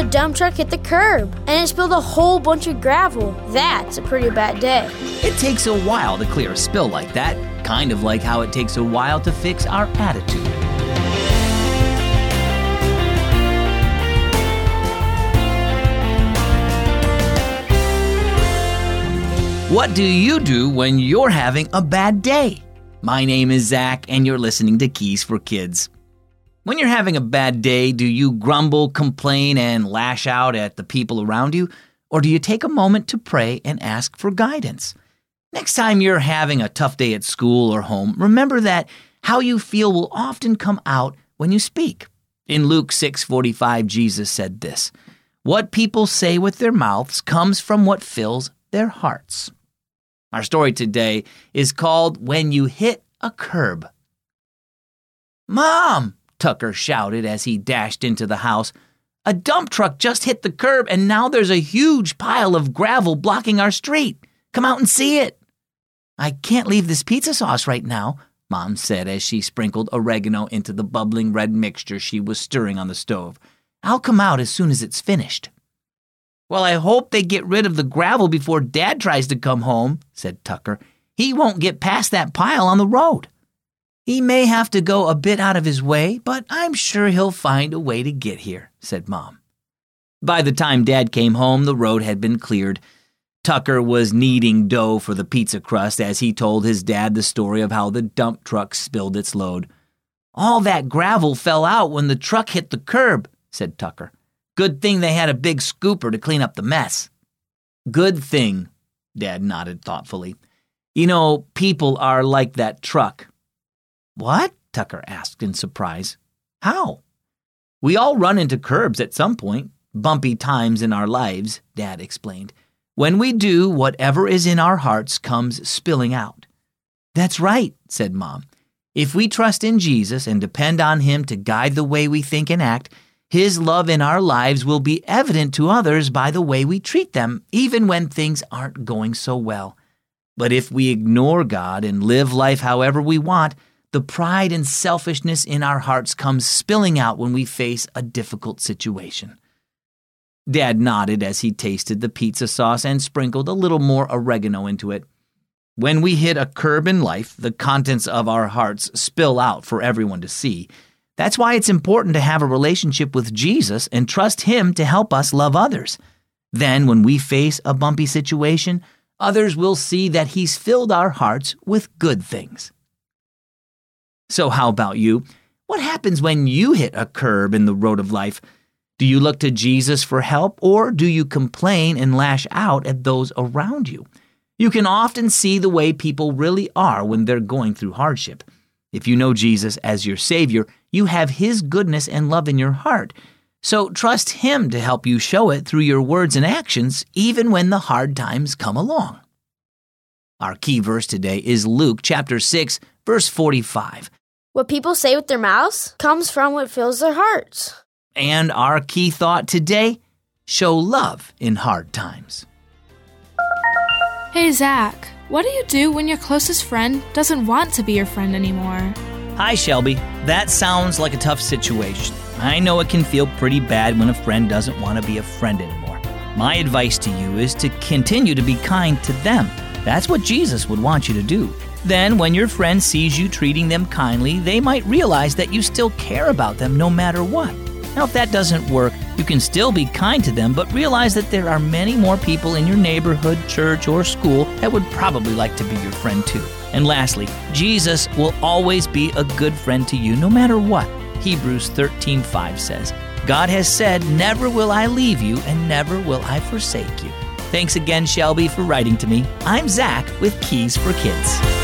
the dump truck hit the curb, and it spilled a whole bunch of gravel. That's a pretty bad day. It takes a while to clear a spill like that, kind of like how it takes a while to fix our attitude. What do you do when you're having a bad day? My name is Zach, and you're listening to Keys for Kids. When you're having a bad day, do you grumble, complain, and lash out at the people around you? Or do you take a moment to pray and ask for guidance? Next time you're having a tough day at school or home, remember that how you feel will often come out when you speak. In Luke 6:45, Jesus said this, "What people say with their mouths comes from what fills their hearts." Our story today is called When You Hit a Curb. "Mom!" Tucker shouted as he dashed into the house. "A dump truck just hit the curb and now there's a huge pile of gravel blocking our street. Come out and see it." "I can't leave this pizza sauce right now," Mom said as she sprinkled oregano into the bubbling red mixture she was stirring on the stove. "I'll come out as soon as it's finished." "Well, I hope they get rid of the gravel before Dad tries to come home," said Tucker. "He won't get past that pile on the road." "He may have to go a bit out of his way, but I'm sure he'll find a way to get here," said Mom. By the time Dad came home, the road had been cleared. Tucker was kneading dough for the pizza crust as he told his dad the story of how the dump truck spilled its load. "All that gravel fell out when the truck hit the curb," said Tucker. "Good thing they had a big scooper to clean up the mess." "Good thing," Dad nodded thoughtfully. "You know, people are like that truck." "What?" Tucker asked in surprise. "How?" "We all run into curbs at some point, bumpy times in our lives," Dad explained. "When we do, whatever is in our hearts comes spilling out." "That's right," said Mom. "If we trust in Jesus and depend on Him to guide the way we think and act, His love in our lives will be evident to others by the way we treat them, even when things aren't going so well. But if we ignore God and live life however we want, the pride and selfishness in our hearts comes spilling out when we face a difficult situation." Dad nodded as he tasted the pizza sauce and sprinkled a little more oregano into it. When we hit a curb in life, the contents of our hearts spill out for everyone to see. That's why it's important to have a relationship with Jesus and trust Him to help us love others. Then, when we face a bumpy situation, others will see that He's filled our hearts with good things. So how about you? What happens when you hit a curb in the road of life? Do you look to Jesus for help, or do you complain and lash out at those around you? You can often see the way people really are when they're going through hardship. If you know Jesus as your Savior, you have His goodness and love in your heart. So trust Him to help you show it through your words and actions, even when the hard times come along. Our key verse today is Luke chapter 6, verse 45. What people say with their mouths comes from what fills their hearts. And our key thought today, show love in hard times. Hey, Zach, what do you do when your closest friend doesn't want to be your friend anymore? Hi, Shelby. That sounds like a tough situation. I know it can feel pretty bad when a friend doesn't want to be a friend anymore. My advice to you is to continue to be kind to them. That's what Jesus would want you to do. Then, when your friend sees you treating them kindly, they might realize that you still care about them no matter what. Now, if that doesn't work, you can still be kind to them, but realize that there are many more people in your neighborhood, church, or school that would probably like to be your friend too. And lastly, Jesus will always be a good friend to you no matter what. Hebrews 13:5 says, "God has said, never will I leave you and never will I forsake you." Thanks again, Shelby, for writing to me. I'm Zach with Keys for Kids.